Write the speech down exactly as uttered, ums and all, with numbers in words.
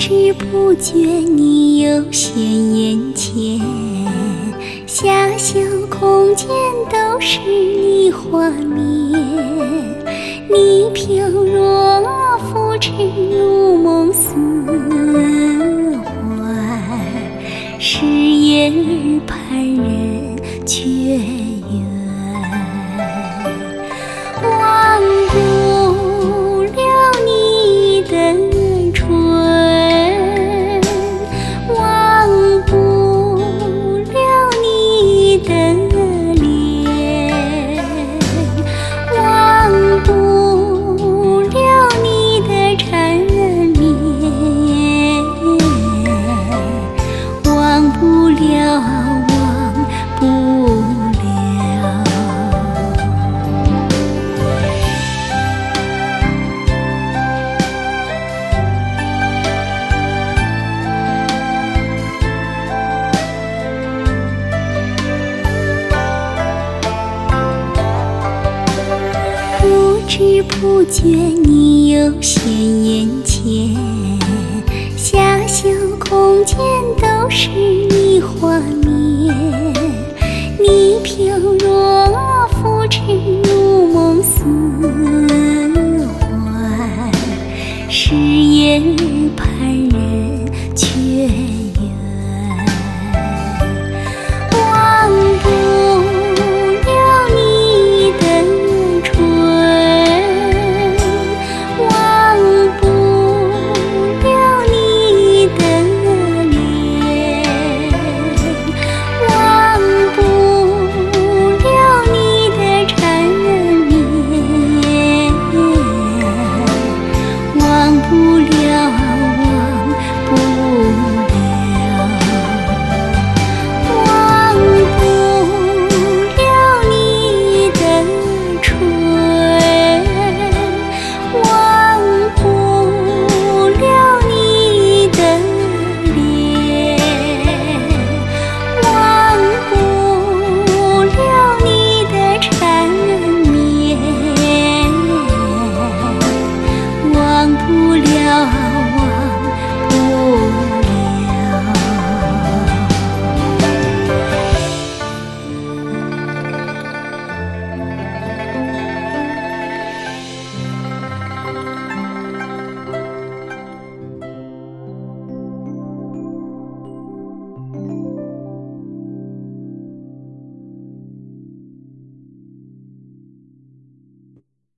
知不觉你又现眼前，遐想空间都是你画面，你飘若浮沉如梦似幻，誓言儿盼人却远，忘不了你的唇，忘不了你的脸，忘不了你的缠绵，忘不了，忘不了。不知不觉你又现眼前，遐想空间都是你画面，你飘若浮沉